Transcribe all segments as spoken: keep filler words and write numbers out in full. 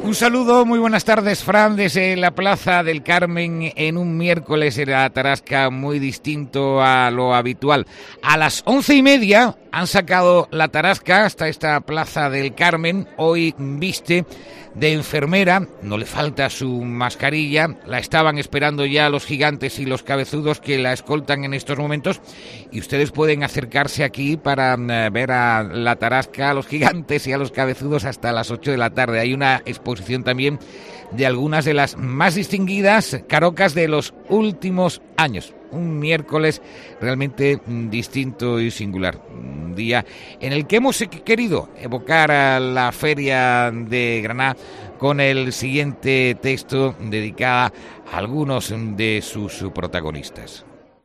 Un saludo, muy buenas tardes, Fran, desde la Plaza del Carmen en un miércoles en la Tarasca muy distinto a lo habitual. A las once y media han sacado la Tarasca hasta esta Plaza del Carmen. Hoy viste de enfermera, no le falta su mascarilla, la estaban esperando ya los gigantes y los cabezudos que la escoltan en estos momentos y ustedes pueden acercarse aquí para uh, ver a la Tarasca, a los gigantes y a los cabezudos hasta las ocho de la tarde. Hay una exposición también de algunas de las más distinguidas carocas de los últimos años. Un miércoles realmente distinto y singular. Un día en el que hemos querido evocar a la Feria de Granada con el siguiente texto dedicado a algunos de sus protagonistas.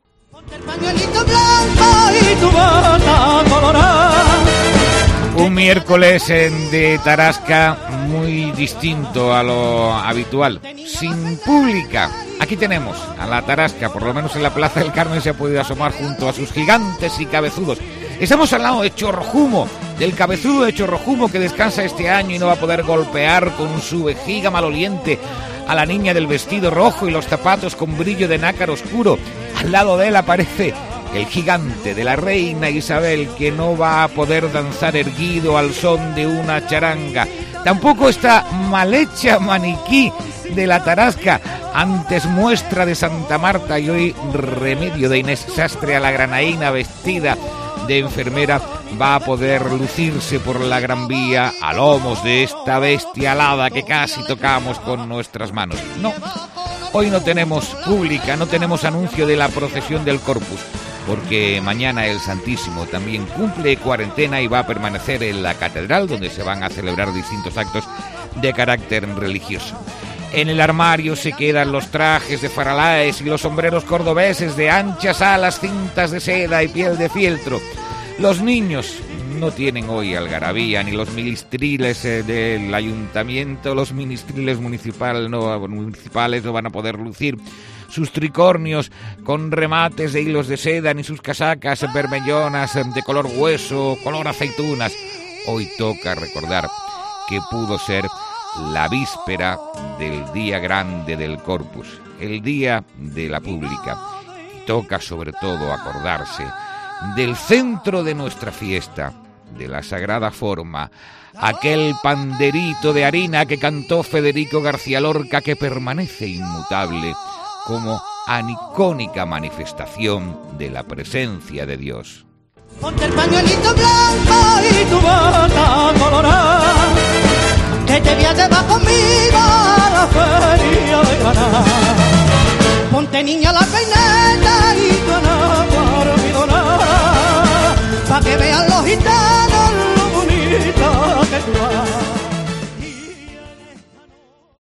Un miércoles de Tarasca muy distinto a lo habitual, sin pública. Aquí tenemos a la Tarasca, por lo menos en la Plaza del Carmen se ha podido asomar junto a sus gigantes y cabezudos. Estamos al lado de Chorrojumo, del cabezudo de Chorrojumo que descansa este año y no va a poder golpear con su vejiga maloliente a la niña del vestido rojo y los zapatos con brillo de nácar oscuro. Al lado de él aparece el gigante de la reina Isabel, que no va a poder danzar erguido al son de una charanga. Tampoco está mal hecha maniquí de la Tarasca, antes muestra de Santa Marta y hoy remedio de Inés Sastre a la granaína vestida de enfermera, va a poder lucirse por la Gran Vía a lomos de esta bestia alada que casi tocamos con nuestras manos. No, hoy no tenemos pública, no tenemos anuncio de la procesión del Corpus, porque mañana el Santísimo también cumple cuarentena y va a permanecer en la catedral, donde se van a celebrar distintos actos de carácter religioso. En el armario se quedan los trajes de faralaes y los sombreros cordobeses de anchas alas, cintas de seda y piel de fieltro. Los niños no tienen hoy algarabía, ni los ministriles eh, del ayuntamiento, los ministriles municipal, no, municipales no van a poder lucir sus tricornios con remates de hilos de seda, ni sus casacas bermellonas de color hueso, color aceitunas. Hoy toca recordar que pudo ser la víspera del día grande del Corpus, el día de la pública. Y toca sobre todo acordarse del centro de nuestra fiesta, de la sagrada forma, aquel panderito de harina que cantó Federico García Lorca, que permanece inmutable como anicónica manifestación de la presencia de Dios. Ponte el pañuelito blanco y tu bata colorada, que te voy a llevar conmigo a la feria de Granada. Ponte, niña, la